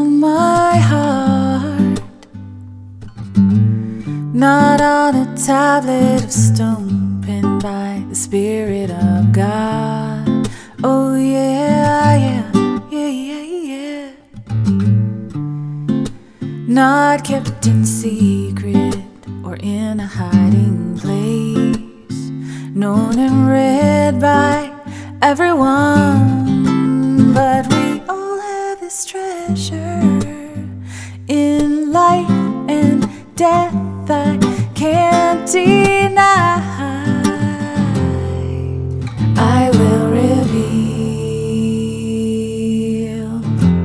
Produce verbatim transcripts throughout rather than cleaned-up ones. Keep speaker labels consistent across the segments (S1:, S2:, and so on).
S1: on my heart, not on a tablet of stone, penned by the Spirit of God. Oh yeah, yeah, yeah, yeah, yeah. Not kept in secret or in a hiding place, known and read by everyone. But we all have this treasure in life and death I can't deny. I will reveal,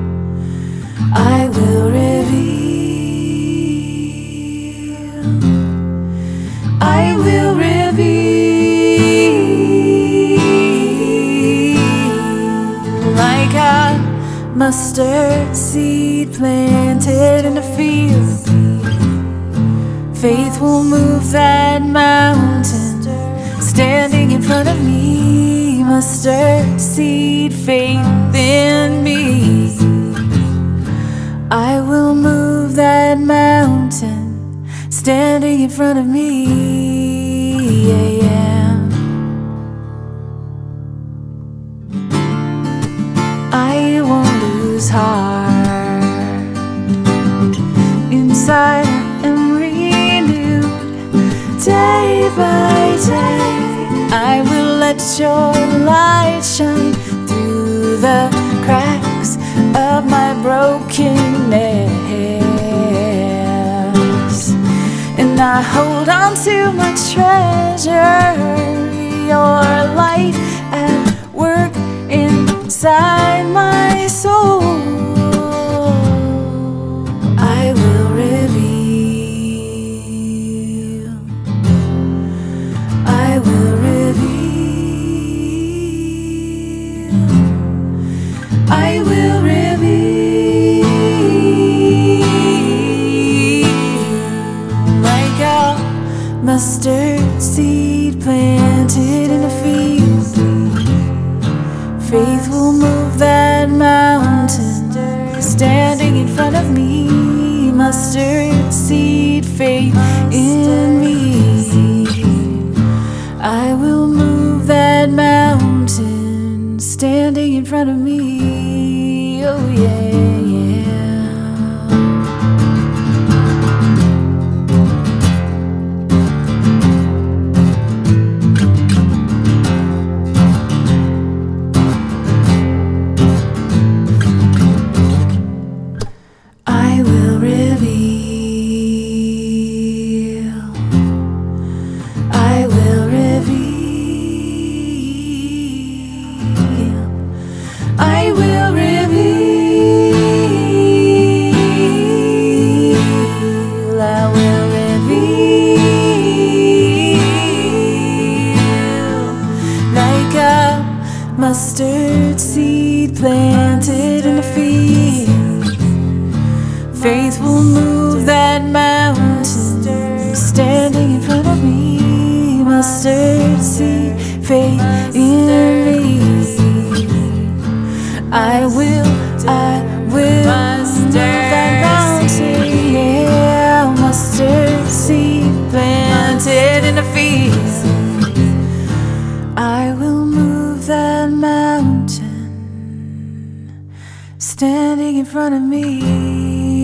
S1: I will reveal, I will reveal. Like a mustard seed planted in a field, faith will move that mountain standing in front of me. Mustard seed, faith in me. I will move that mountain standing in front of me. Yeah, yeah. I won't lose heart. Inside I am renewed day by day. I will let your light shine through the cracks of my brokenness, and I hold on to my treasure, your light at work inside my soul. I will reveal, I will reveal, I will reveal. Like a mustard seed planted in a field, faith will move that mountain standing in front of me. Mustard seed, faith in me. I will move that mountain standing in front of me. Oh yeah, I will reveal, I will reveal, I will reveal, I will reveal. Like a mustard seed planted in a field, faith will move that mountain standing in front of me. Mustard seed, faith in me. I will, I will move that mountain. Yeah, mustard seed planted in a field. I will move that mountain standing in front of me.